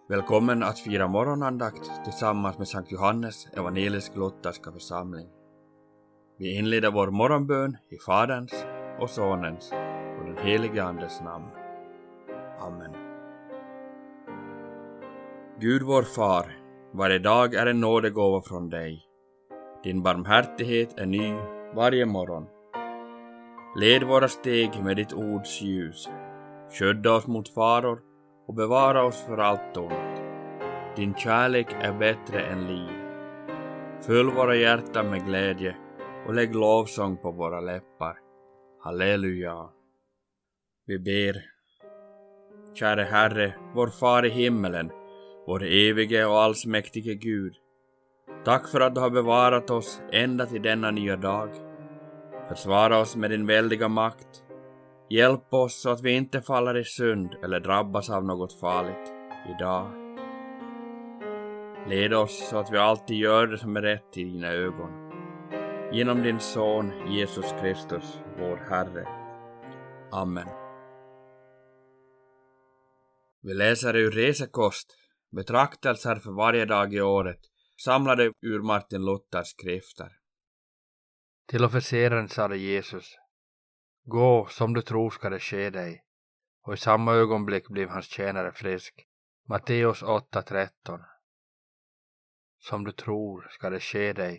Välkommen att fira morgonandakt tillsammans med Sankt Johannes evangelisk-lutherska församling. Vi inleder vår morgonbön i Faderns och Sonens och den helige Andes namn. Amen. Gud vår far, varje dag är en nådegåva från dig. Din barmhärtighet är ny varje morgon. Led våra steg med ditt ords ljus. Skydda oss mot faror och bevara oss för allt ont. Din kärlek är bättre än liv. Fyll våra hjärtan med glädje och lägg lovsång på våra läppar. Halleluja. Vi ber. Käre Herre, vår far i himmelen, vår evige och allsmäktige Gud. Tack för att du har bevarat oss ända till denna nya dag. Försvara oss med din väldiga makt. Hjälp oss så att vi inte faller i synd eller drabbas av något farligt idag. Led oss så att vi alltid gör det som är rätt i dina ögon. Genom din son Jesus Kristus, vår Herre. Amen. Vi läser ur Resekost, betraktelser för varje dag i året, samlade ur Martin Luthers skrifter. Till officeren sade Jesus: Gå, som du tror ska det ske dig. Och i samma ögonblick blev hans tjänare frisk. Matteus 8:13. Som du tror ska det ske dig.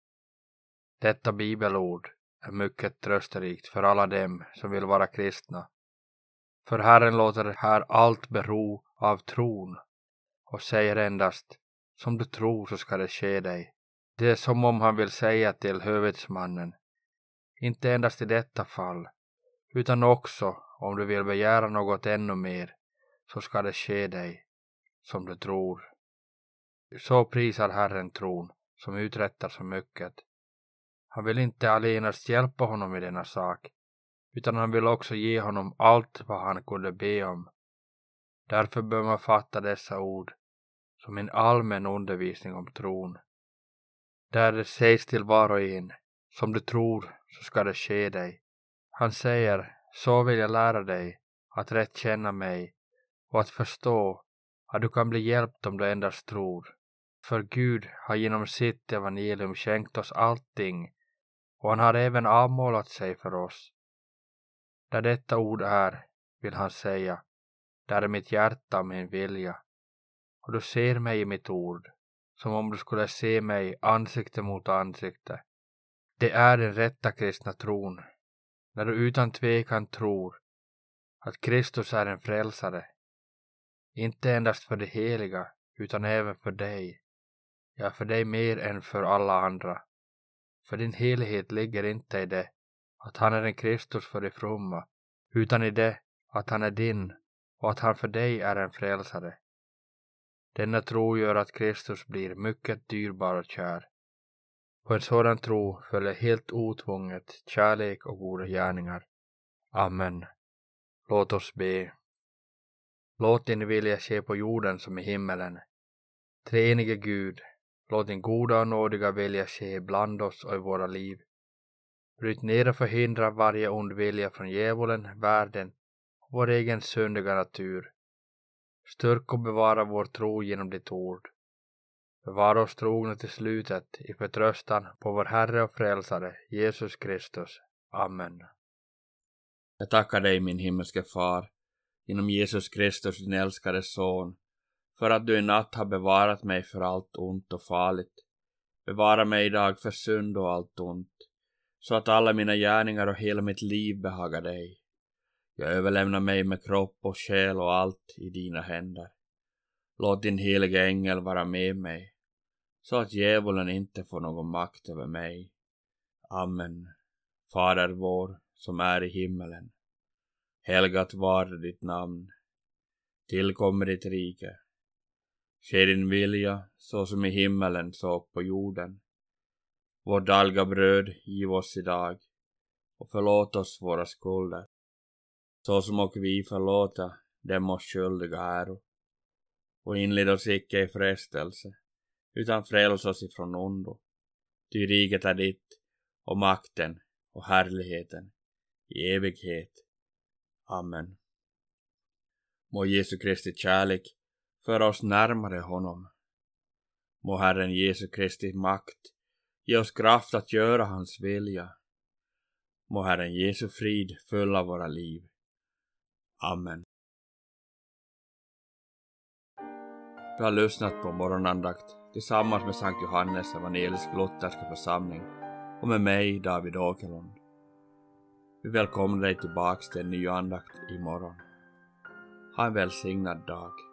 Detta bibelord är mycket trösterikt för alla dem som vill vara kristna. För Herren låter här allt bero av tron och säger endast: som du tror så ska det ske dig. Det är som om han vill säga till hövitsmannen: inte endast i detta fall, utan också om du vill begära något ännu mer, så ska det ske dig, som du tror. Så prisar Herren tron, som uträttar så mycket. Han vill inte allenast hjälpa honom i denna sak, utan han vill också ge honom allt vad han kunde be om. Därför bör man fatta dessa ord som en allmän undervisning om tron. Där det sägs till var och en: som du tror så ska det ske dig. Han säger: så vill jag lära dig att rätt känna mig och att förstå att du kan bli hjälpt om du endast tror. För Gud har genom sitt evangelium skänkt oss allting, och han har även avmålat sig för oss. Där detta ord är, vill han säga, där är mitt hjärta och min vilja. Och du ser mig i mitt ord, som om du skulle se mig ansikte mot ansikte. Det är den rätta kristna tron, när du utan tvekan tror att Kristus är en frälsare. Inte endast för de heliga, utan även för dig. Ja, för dig mer än för alla andra. För din helighet ligger inte i det att han är en Kristus för de fromma, utan i det att han är din och att han för dig är en frälsare. Denna tro gör att Kristus blir mycket dyrbar och kär. På en sådan tro följer helt otvånget kärlek och goda gärningar. Amen. Låt oss be. Låt din vilja ske på jorden som i himmelen. Treenige Gud, låt din goda och nådiga vilja ske bland oss och i våra liv. Bryt ner och förhindra varje ond vilja från djävulen, världen och vår egen syndiga natur. Styrk och bevara vår tro genom ditt ord. Bevara oss trogna till slutet i förtröstan på vår Herre och Frälsare, Jesus Kristus. Amen. Jag tackar dig, min himmelske far, genom Jesus Kristus, din älskade son, för att du i natt har bevarat mig för allt ont och farligt. Bevara mig idag för synd och allt ont, så att alla mina gärningar och hela mitt liv behagar dig. Jag överlämnar mig med kropp och själ och allt i dina händer. Låt din heliga ängel vara med mig, så att djävulen inte får någon makt över mig. Amen. Fader vår, som är i himmelen. Helgat var ditt namn. Tillkommer ditt rike. Ske din vilja, så som i himmelen så på jorden. Vårt dagliga bröd giv oss idag, och förlåt oss våra skulder, så som och vi förlåta dem oss skyldiga äro. Och inled oss icke i frestelse, utan fräls oss ifrån ondo. Ty riket är ditt, och makten och härligheten i evighet. Amen. Må Jesu Kristi kärlek föra oss närmare honom. Må Herren Jesu Kristi makt ge oss kraft att göra hans vilja. Må Herren Jesu frid fylla våra liv. Amen. Du har lyssnat på morgonandakt tillsammans med Sankt Johannes evangelisk lutherska församling och med mig, David Åkerlund. Vi välkomnar dig tillbaks till en ny andakt imorgon. Ha en välsignad dag.